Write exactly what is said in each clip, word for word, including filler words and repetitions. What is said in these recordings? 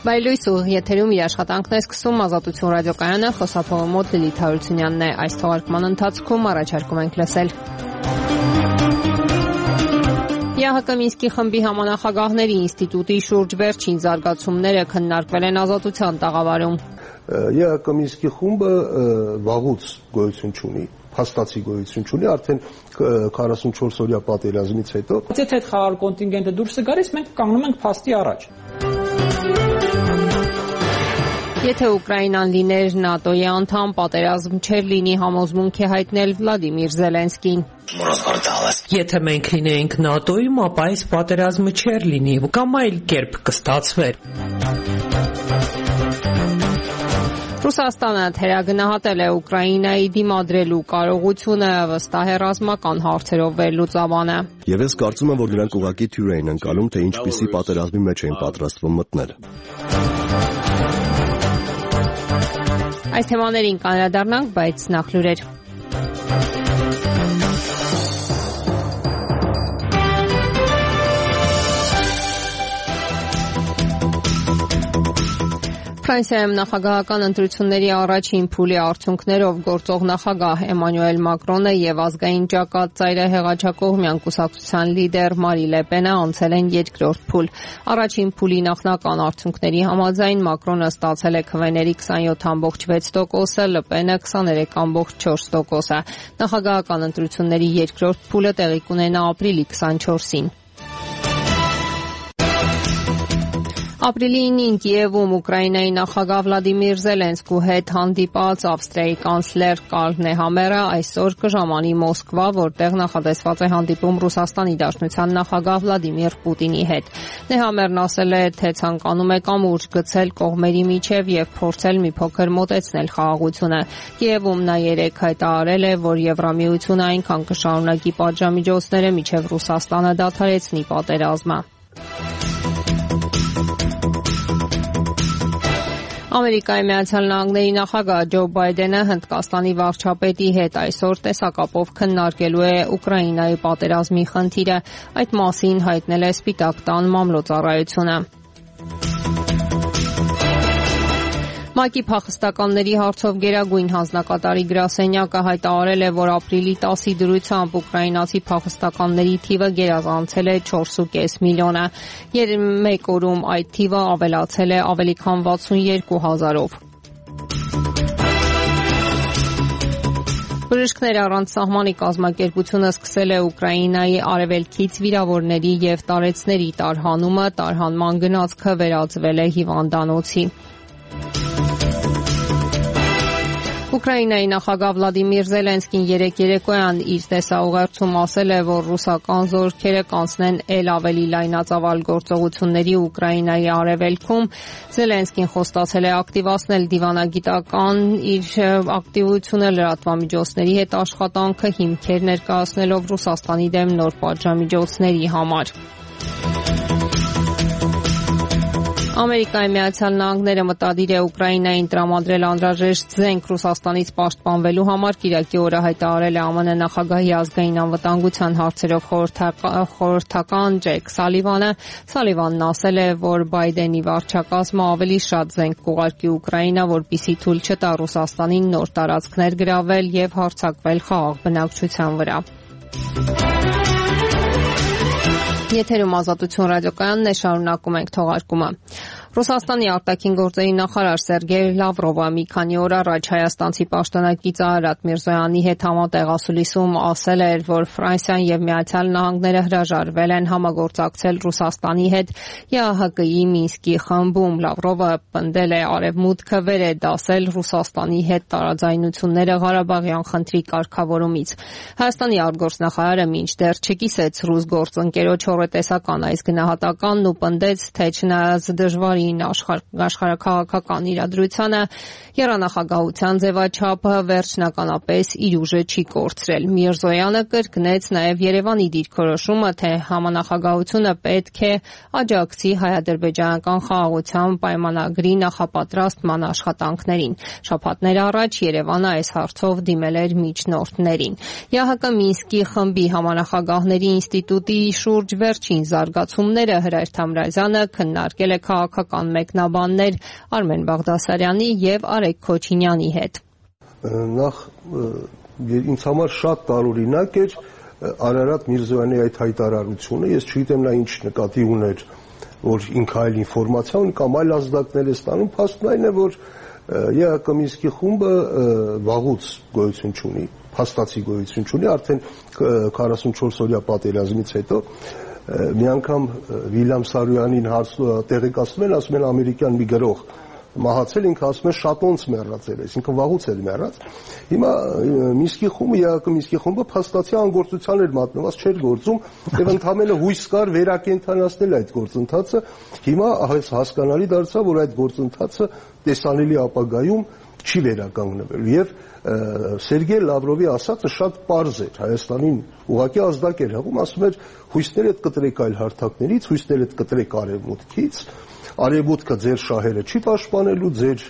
Բայլույս ուղիղ եթերում իր աշխատանքն է սկսում Ազատություն ռադիոկայանը, խոսափողը մոտ Լիլիթ Հարությունյանն է։ Այս թողարկման ընթացքում առաջարկում ենք լսել ԵԱՀԿ Մինսկի խմբի համանախագահների ինստիտուտի շուրջ վերջին զարգացումները քննարկվել են Ազատության տաղավարում։ ԵԱՀԿ Մինսկի խումբը վաղուց գոյություն չունի, փաստացի գոյություն չունի, արդեն քառասունչորս օրյա պատերազմից հետո։ Եթե այդ խաղաղ կոնտինգենտը դուրս է գալիս, մենք կանգնում ենք փաստի առաջ։ Եթե Ուկրաինան լիներ ՆԱՏՕ-ի անդամ, պատերազմ չէր լինի, համոզմունք է հայտնել Վլադիմիր Զելենսկին։ Եթե մենք լինեինք ՆԱՏՕ-ում, ապա այս պատերազմը չէր լինի, կամ այլ կերպ կստացվեր։ Ռուսաստանը թերագնահատել է Ուկրաինայի դիմադրելու կարողությունը, վստահ է ռազմական հարցերով վերլուծաբանը։ Եվ ես կարծում եմ, որ նրանք ուղղակի թյուր էին ընկալում, թե ինչպիսի պատերազմի մեջ էին պատրաստվում մտնել։ Այս թեմաներին կանրադառնանք, բայց նախ լուրեր։ Ֆրանսիայում նախագահական ընտրությունների առաջին փուլի արդյունքներով գործող նախագահ Էմանուել Մակրոնը եւ ազգային ճակատ ծայրահեղաչակողմյան կուսակցության լիդեր Մարի Լե Պենը անցել են երկրորդ փուլ։ Առաջին փուլի նախնական արդյունքների համաձայն Մակրոնը ստացել է քվեների քսանյոթ կόμμα վեց տոկոսը, Լե Պենը քսաներեք կόμма չորս տոկոսը։ Նախագահական ընտրությունների երկրորդ փուլը տեղի կունենա ապրիլի քսանչորսին։ Ապրիլի ինին Կիևում Ուկրաինայի նախագահ Վլադիմիր Զելենսկու հետ հանդիպած Ավստրիայի կանցլեր Կարլ Նեհամերը այսօր կժամանի Մոսկվա, որտեղ նախատեսված է հանդիպում Ռուսաստանի Դաշնության նախագահ Վլադիմիր Պուտինի հետ։ Նեհամերն ասել է, թե ցանկանում է կամուրջ գցել կողմերի միջև եւ փորձել մի փոքր մոտեցնել խաղաղությունը։ Կիևում նա երեկ հայտարարել է, որ Եվրամիությունը այնքան կշարունակի պատժամիջոցները, մինչև Ռուսաստանը դադարեցնի պատերազմը։ Ամերիկայի Միացյալ Նահանգների նախագահ Ջո Բայդենը Հնդկաստանի վարչապետի հետ այսօր տեսակապով քննարկելու է Ուկրաինայի պատերազմի խնդիրը, այդ մասին հայտնել է Սպիտակ տան մամլոյցարայությունը։ ՄԱԿ-ի փախստականների հարցով գերագույն հանձնակատարի գրասենյակը հայտարարել է, որ ապրիլի տասի դրությամբ ուկրաինացի փախստականների թիվը գերազանցել է չորս կόμμα պենս միլիոնը։ Մեկ օրում այդ թիվը ավելացել է ավելի քան վաթսունյոթ հազարով։ Բժիշկներ առանց սահմանի կազմակերպությունը սկսել է Ուկրաինայի արևելքից վիրավորների եւ տարեցների տարհանումը, տարհանման գնացքը վերածվել է հիվանդանոցի։ Ուկրաինայի նախագահ Վլադիմիր Զելենսկին երեկ երեկոյան իր տեսաուղերձում ասել է, որ ռուսական զորքերը կանցնեն էլ ավելի լայնածավալ գործողությունների Ուկրաինայի արևելքում։ Զելենսկին խոստացել է ակտիվացնել դիվանագիտական իր ակտիվությունը, լրատվամիջոցների հետ աշխատանքը, հիմքեր ներկայացնելով Ռուսաստանի դեմ նոր պատժամիջոցների համար։ Ամերիկայի Միացյալ Նահանգները մտադիր է Ուկրաինային տրամադրել անհրաժեշտ զենք Ռուսաստանից պաշտպանվելու համար, կիրակի օրը հայտարարել է ԱՄՆ նախագահի ազգային անվտանգության հարցերով խորհրդական Ջեք Սալիվանը։ Սալիվանն ասել է, որ Բայդենի վարչակազմը ավելի շատ զենք կուղարկի Ուկրաինա, որպեսզի թույլ չտա Ռուսաստանին նոր տարածքներ գրավել եւ հարձակվել խաղաղ բնակչության վրա։ Եթերում Ազատություն ռադիոկայանն է, շարունակում ենք թողարկումը։ Ռուսաստանի արտաքին գործերի նախարար Սերգեյ Լավրովը մի քանի օր առաջ հայաստանցի պաշտոնակից Արարատ Միրզոյանի հետ համատեղ ասուլիսում ասել էր, որ Ֆրանսիան եւ Միացյալ Նահանգները հրաժարվել են համագործակցել Ռուսաստանի հետ ԵԱՀԿ-ի Մինսկի խմբում։ Լավրովը պնդել է, արևմուտքը վեր է դասել Ռուսաստանի հետ տարաձայնությունները Ղարաբաղյան խնդրի կարգավորումից։ Հայաստանի արտգործնախարարը մինչդեռ չկիսեց ռուս գործընկերոջ հոռետեսական այս գնահատականն ու պնդեց, թե չնայած դժվարին աշխարհաքաղաքական իրադրությանը եռանախագահության ձևաչափը վերջնականապես իր ուժը չի կորցրել։ Միրզոյանը կրկնեց նաև Երևանի դիրքորոշումը, թե համանախագահությունը պետք է աջակցի հայ-ադրբեջանական խաղաղության պայմանագրի նախապատրաստման աշխատանքներին։ Շաբաթներ առաջ Երևանը այս հարցով դիմել էր միջնորդներին։ ԵԱՀԿ Մինսկի խմբի համանախագահների ինստիտուտի շուրջ վերջին զարգացումները Հրայր Թամրազյանը քննարկել է քաղաքական ռուսական մեկնաբաններ Արմեն Բաղդասարյանի եւ Արեգ Քոչինյանի հետ։ Նախ ինձ համար շատ տարօրինակ էր Արարատ Միրզոյանի այդ հայտարարությունը, ես չգիտեմ նա ինչ նկատի ուներ, որ ինքը այլ ինֆորմացիա ունի կամ այլ ազդակներ է ստանում, փաստն այն է, որ ԵԱԿ Մինսկի խումբը վաղուց գոյություն չունի, փաստացի գոյություն չունի, արդեն քառասունչորս օրյա պատերազմից հետո մի անգամ Վիլյամ Սարոյանին տեղեկացնում են, ասում են ամերիկյան մի գրող մահացել, ինքը ասում է շատոնց մեռածել է, այսինքն վաղուց էր մեռած։ Հիմա Մինսկի խումբը, ԵԱԿ Մինսկի խումբը փաստացի անգործության էր մատնված, չէր գործում եւ ընդհանրապես հույս կար վերակենդանացնել այդ գործընթացը։ Հիմա հասկանալի դարձավ, որ այդ գործընթացը տեսանելի ապագայում չի վերականգնվելու եւ Սերգեյ Լավրովի ասածը շատ պարզ էր, Հայաստանին ուղղակի ազդակ էր հղում, ասում էր հույսներդ կտրեք այլ հարթակներից, հույսներդ կտրեք արևմուտքից, արևմուտքը ձեր շահերը չի պաշտպանելու, ձեր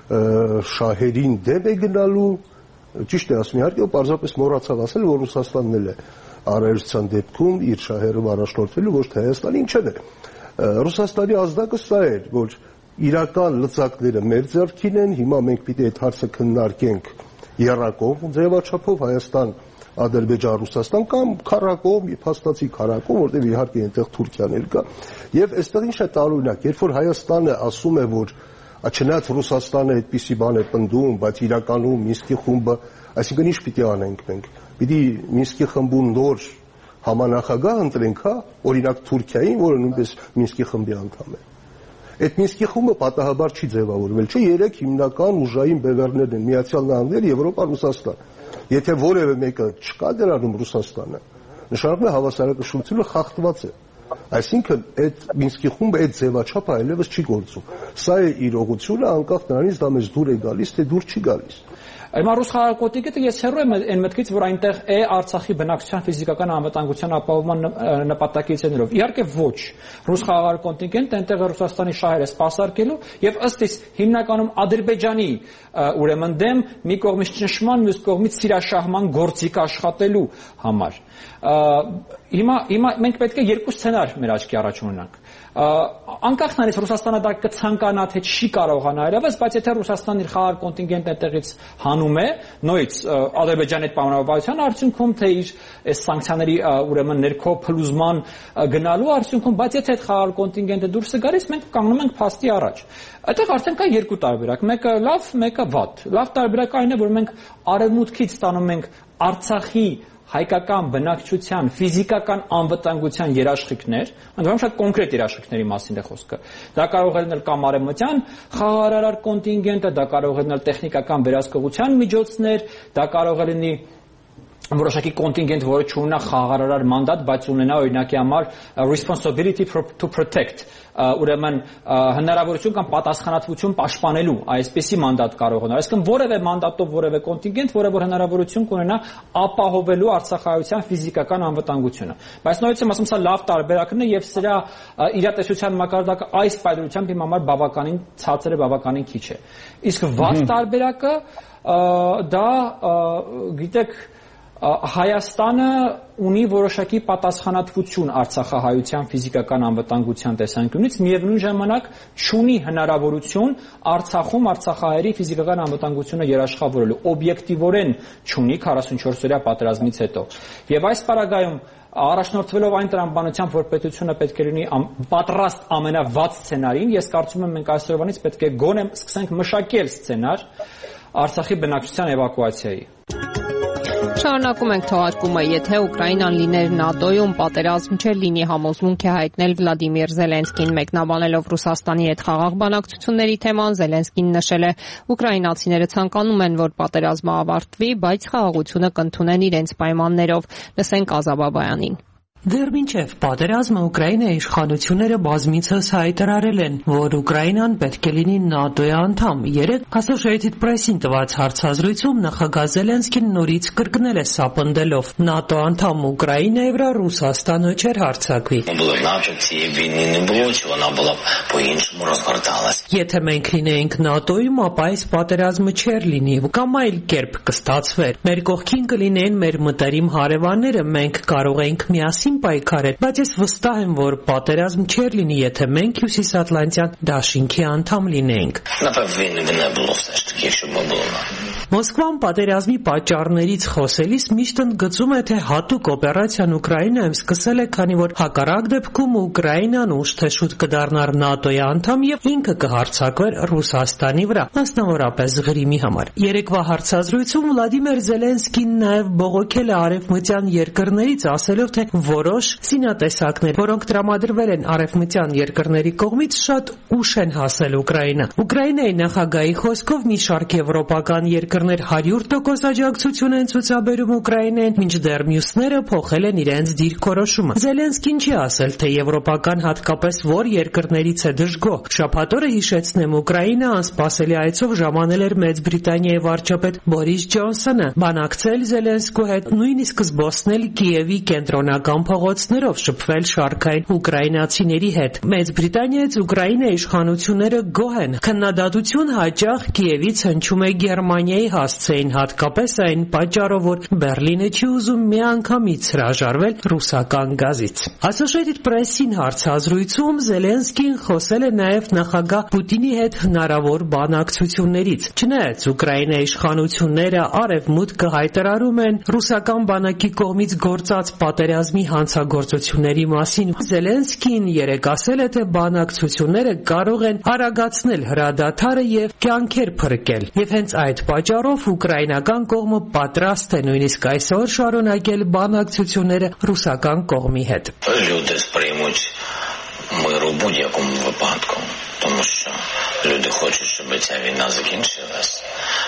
շահերին դեմ է գնալու, ճիշտ է ասում, իհարկե պարզապես մոռացավ ասել, որ Ռուսաստանն էլ է առայժության դեպքում իր շահերով առաջնորդվելու, ոչ թե Հայաստանը, ինչ է։ Ռուսաստանի ազդակը սա էր, որ իրական լծակները մեր ձեռքին են, հիմա մենք պիտի այդ հարցը քննարկենք եռակողմ ձևաչափով Հայաստան, Ադրբեջան, Ռուսաստան կամ քառակողմ, փաստացի քառակողմ, որտեղ իհարկե այնտեղ Թուրքիան էլ կա։ Եվ այստեղ ինչ է տարօրինակ, երբ որ Հայաստանը ասում է, որ չնայած Ռուսաստանը այդպիսի բան է պնդում, բայց իրականում Մինսկի խումբը, այսինքն ինչ պիտի անենք մենք։ Պիտի Մինսկի խմբում նոր համանախագահ ընտրենք, հա, օրինակ Թուրքիային, որը նույնպես Մինսկի խմբի անդամ է։ Այդ Մինսկի խումբը պատահաբար չի ձևավորվել, չէ, երեք հիմնական ուժային բևեռներն են՝ Միացյալ Նահանգներ, Եվրոպա, Ռուսաստան։ Եթե որևէ մեկը չկա դրանում Ռուսաստանը, նշանակում է հավասարակշռությունը խախտված է։ Այսինքն այդ Մինսկի խումբը այդ ձևաչափը այլևս չի գործում։ Սա է իրողությունը, անկախ նրանից դա մեզ դուր է գալիս, թե դուր չի գալիս։ Հիմա ռուս խաղաղօթիկը ես հեռու եմ այն մտքից, որ այնտեղ է Արցախի բնակչության ֆիզիկական անվտանգության ապահովման նպատակից ելնելով։ Իհարկե ոչ։ Ռուս խաղաղօթիկը այնտեղ Ռուսաստանի շահերը սպասարկելու եւ ըստ իս հիմնականում Ադրբեջանի ուրեմն դեմ մի կողմից ճնշման, մյուս կողմից սիրաշահման գործիք աշխատելու համար։ Հիմա հիմա մենք պետք է երկու սցենար մեր աչքի առաջ ունենանք։ Անկախ նրանից Ռուսաստանը դա կցանկանա թե չի կարողանա այլևս, բայց եթե Ռուսաստանն իր խաղաղ կոնտինգենտը այդտեղից հանում է, նույնիսկ Ադրբեջանի այդ պայմանավորվածության արդյունքում, թե իր այս սանկցիաների ուրեմն ներքո փլուզման գնալու արդյունքում, բայց եթե այդ խաղաղ կոնտինգենտը դուրս է գալիս, մենք կանգնում ենք փաստի առաջ։ Այդտեղ արդեն կա երկու տարբերակ, մեկը լավ, մեկը վատ։ Լավ տարբերակը այն է, որ մենք արևմուտքից ստանում ենք Արցախի հայկական բնակչության ֆիզիկական անվտանգության երաշխիքներ, ընդհանրապես շատ կոնկրետ երաշխիքների մասին է խոսքը։ Դա կարող է լինել կամ արևմտյան խաղաղարար կոնտինգենտը, դա կարող է լինել տեխնիկական վերահսկողության միջոցներ, դա կարող է լինի որոշակի կոնտինգենտ, որը չունենա խաղաղարար մանդատ, բայց ունենա օրինակի համար responsibility to protect, ուրեմն հնարավորություն կամ պատասխանատվություն պաշտպանելու այսպիսի մանդատ կարող ունենալ։ Այսինքն որևէ մանդատով որևէ կոնտինգենտ, որը որ հնարավորություն կունենա ապահովելու Արցախայության ֆիզիկական անվտանգությունը։ Բայց նույնիսկ եմ ասում, սա լավ տարբերակն է եւ սրա իրատեսության մակարդակը այս պայմանությամբ իմ համար բավականին ցածր է, բավականին քիչ է։ Իսկ վատ տարբերակը դա գիտեք Հայաստանը ունի որոշակի պատասխանատվություն Արցախահայության ֆիզիկական անվտանգության տեսանկյունից, միևնույն ժամանակ չունի հնարավորություն Արցախում Արցախահայերի ֆիզիկական անվտանգությունը երաշխավորելու, օբյեկտիվորեն չունի քառասունչորս օրյա պատերազմից հետո։ Եվ այս պարագայում առաջնորդվելով այն տրամաբանությամբ, որ պետությունը պետք է լինի պատրաստ ամենավատ սցենարին, ես կարծում եմ մենք այսօրվանից պետք է գոնե սկսենք մշակել սցենար Արցախի բնակչության էվակուացիայի։ Շարունակում ենք թողարկումը, եթե Ուկրաինան լիներ ՆԱՏՕ-ում, պատերազմ չէր լինի, համոզմունք է հայտնել Վլադիմիր Զելենսկին, մեկնաբանելով Ռուսաստանի հետ խաղաղ բանակցությունների թեման, Զելենսկին նշել է, ուկրաինացիները ցանկանում են, որ պատերազմը ավարտվի, բայց խաղաղությունը կընդունեն իրենց պայմաններով։ Լսենք Ազաբաբայանին։ Դեռ մինչև պատերազմը Ուկրաինայի իշխանությունները բազմիցս հայտարարել են, որ Ուկրաինան պետք է լինի ՆԱՏՕ-ի անդամ։ Երեկ Associated Press-ին տված հարցազրույցում նախագահ Զելենսկին նորից կրկնել է սա պնդելով. ՆԱՏՕ անդամ Ուկրաինայի վրա Ռուսաստանը չէր հարձակվի։ Եթե մենք լինեինք ՆԱՏՕ-ում, ապա այս պատերազմը չէր լինի, կամ այլ կերպ կստացվեր։ Մեր կողքին կլինեին մեր մտերիմ հարևանները, մենք կարող էինք միասին մասին պայքարել, բայց ես վստահ եմ, որ պատերազմ չէր լինի, եթե մենք Հյուսիսատլանտյան դաշինքի անդամ լինեինք։ Մոսկվան պատերազմի պատճառներից խոսելիս միշտ ընդգծում է, թե հատուկ օպերացիան Ուկրաինայում սկսել է, քանի որ հակառակ դեպքում Ուկրաինան ուշ թե շուտ կդառնար ՆԱՏՕ-ի անդամ եւ ինքը կհարձակվեր Ռուսաստանի վրա, մասնավորապես Ղրիմի համար։ Երեկվա հարցազրույցում Վլադիմիր Զելենսկին նաեւ բողոքել է արևմտյան երկրներից, ասելով, թե որոշ զինատեսակներ, որոնք տրամադրվել են արևմտյան երկրների կողմից, շատ ուշ են հասել Ուկրաինա։ Ուկրաինայի նախագահի խոսքով մի շարք եվրոպական երկրներ հարյուր տոկոս աջակցություն են ցուցաբերում Ուկրաինային, մինչդեռ մյուսները փոխել են իրենց դիրքորոշումը։ Զելենսկին չի ասել, թե եվրոպական հատկապես որ երկրներից է դժգոհ։ Շաբաթ օրը, հիշեցնեմ, Ուկրաինա անսպասելի այցով ժամանել էր Մեծ Բրիտանիայի վարչապետ Բորիս Ջոնսոնը, բանակցել Զելենսկու հետ, նույնիսկ զբոսնել Կիևի կենտրոնական փողոցներով, շփվել շարքային ուկրաինացիների հետ։ Մեծ Բրիտանիայից Ուկրաինայի իշխանությունները գոհ են։ Քննադատություն հաճախ Կիևից հնչում է Գերմանիայի հասցեին, հատկապես այն պատճառով, որ Բերլինը չի ուզում միանգամից հրաժարվել ռուսական գազից։ Associated Press-ին հարցազրույցում Զելենսկին խոսել է նաև նախագահ Պուտինի հետ հնարավոր բանակցություններից։ Չնայած Ուկրաինայի իշխանությունները արևմուտքը հայտարարում են ռուսական բանակի կողմից գործած պատերազմի հանցագործությունների մասին, Զելենսկին երեկ ասել է, թե բանակցությունները կարող են արագացնել հրադադարը եւ կյանքեր փրկել, եւ հենց այդ պատճառով ուկրաինական կողմը պատրաստ է նույնիսկ այսօր շարունակել բանակցությունները ռուսական կողմի հետ։ Люди сприймуть мир у будь-якому випадку, тому що люди хочуть, щоб ця війна закінчилась.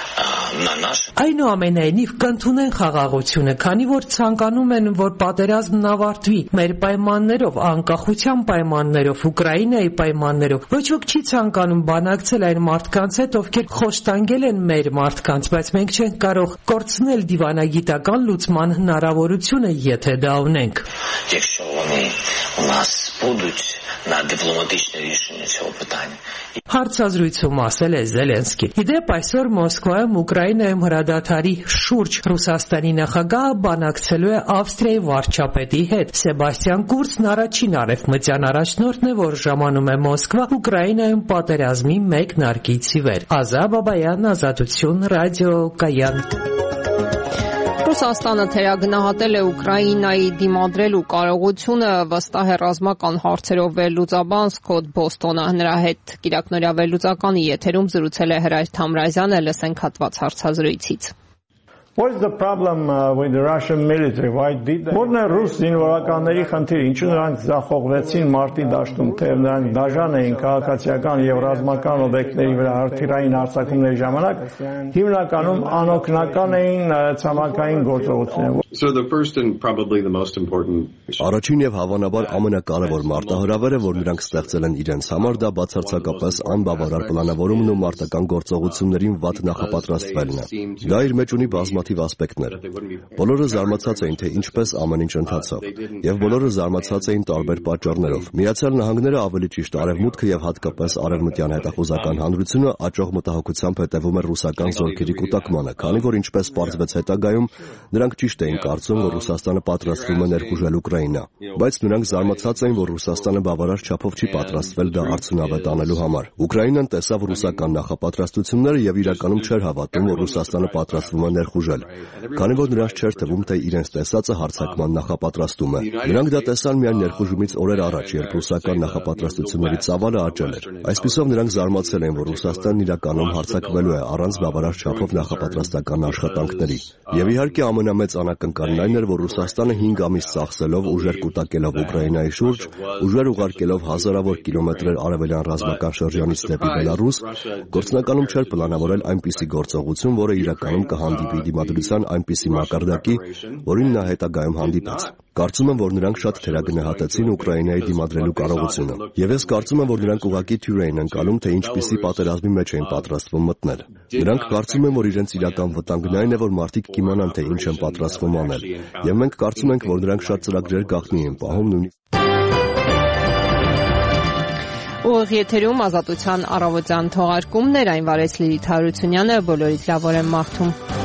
Այնուամենայնիվ կընդունեն խաղաղությունը, քանի որ ցանկանում են, որ պատերազմն ավարտվի մեր պայմաններով, անկախության պայմաններով, Ուկրաինայի պայմաններով։ Ոչ ոք չի ցանկանում բանակցել այն մարդկանց հետ, ովքեր խոշտանգել են մեր մարդկանց, բայց մենք չենք կարող կորցնել դիվանագիտական լուծման հնարավորությունը, եթե դա ունենք։ Якщо вони у нас будуть на дипломатичне рішення цього питання. Հարցազրույցում ասել է Զելենսկին։ Իդեպ այսօր Մոսկվայում Ուկրաինայում հրադադարի շուրջ Ռուսաստանի նախագահը բանակցելու է Ավստրիայի վարչապետի հետ։ Սեբաստիան Կուրցն առաջին արևմտյան առաջնորդն է, որ ժամանում է Մոսկվա Ուկրաինայում պատերազմի մեկնարկից ի վեր։ Ազա Բաբայան, Ազատություն, ռադիո Կայան։ Ռուսաստանը թերագնահատել է Ուկրաինայի դիմադրելու կարողությունը, վստահ է ռազմական հարցերով վերլուծաբան Սկոտ Բոստոնը։ Նրա հետ կիրակնօրյա վերլուծականի եթերում զրուցել է Հրայր Թամրազյանը, լսենք հատված հարցազրույցից։ What is the problem uh, with the Russian military? Why did they? Որն է ռուս զինվորականների խնդիրը, ինչու նրանք ձախողվեցին մարտի դաշտում, թե նրանք դաժան էին քաղաքացիական եւ ռազմական օբյեկտների վրա հրթիռային հարձակումների ժամանակ, հիմնականում անօգնական էին ցամաքային գործողությունները։ So the first and probably the most important Առաջին եւ հավանաբար ամենակարևոր մարտահրավերը, որ նրանք ստեղծել են իրենց համար, դա բացարձակապես անբավարար պլանավորումն ու մարտական գործողություններին վատ նախապատրաստվելն է։ Դա իր մեջ ունի բազմաթիվ ասպեկտներ։ Բոլորը զարմացած էին, թե ինչպես ամեն ինչ ընթացավ, եւ բոլորը զարմացած էին տարբեր պատճառներով։ Միացյալ Նահանգները, ավելի ճիշտ Արևմուտքը եւ հատկապես արևմտյան հետախուզական հանրությունը աճող մտահոգությամբ հետևում էր ռուսական զորքերի կուտակմանը, քանի որ ինչպես պարզվեց հետագայում, նրանք ճիշտ էին կարծում, որ Ռուսաստանը պատրաստվում է ներխուժել Ուկրաինա, բայց նրանք զարմացած էին, որ Ռուսաստանը բավարար չափով չի պատրաստվել դա արդյունավետ անելու համար։ Ուկրաինան տեսավ ռուսական նախապատրաստությունները եւ իրականում չէր հավատում, որ Ռուսաստանը պատրաստվում է ներխուժել, քանի որ նրանց չէր թվում, թե իրենց տեսածը հարձակման նախապատրաստում է։ Նրանք դա տեսան միայն ներխուժումից օրեր առաջ, երբ ռուսական նախապատրաստությունների ծավալը աճել էր։ Այսպիսով նրանք զարմացել են, որ Ռուսաստանն իրականում հարձակվելու է առանց բավարար չափով նախապատրաստական աշխատանքների։ Եվ իհարկե ամենամեծ անակնկալն այն էր, որ Ռուսաստանը հինգ ամիս ծախսելով, ուժեր կուտակելով Ուկրաինայի շուրջ, ուժեր ուղարկելով հազարավոր կիլոմետրեր արևելյան ռազմական շրջանից դեպի Բելարուս, գործնականում չէր պլանավորել այնպիսի գործողություն, որը իրականում կհանդիպի դիմադրության այնպիսի մակարդակի, որին նա հետագայում հանդիպեց։ Կարծում եմ, որ նրանք շատ թերագնահատեցին Ուկրաինայի դիմադրելու կարողությունը, եւ ես կարծում եմ, որ նրանք ուղղակի թյուր էին ընկալում, թե ինչպիսի պատերազմի մեջ էին պատրաստվում մտնել։ Նրանք կարծում են, որ իրենց իրական վտանգն այն է, որ մարդիկ կիմանան, թե ինչ են պատրաստվում անել, եւ մենք կարծում ենք, որ նրանք շատ ծրագրեր գաղտնի են պահում նույնիսկ։ Ուղիղ եթերում Ազատության առավոտյան թողարկումներ, այն վարեց Լիլիթ Հարությունյանը, բոլորիդ լավ օրեմ մաղթում։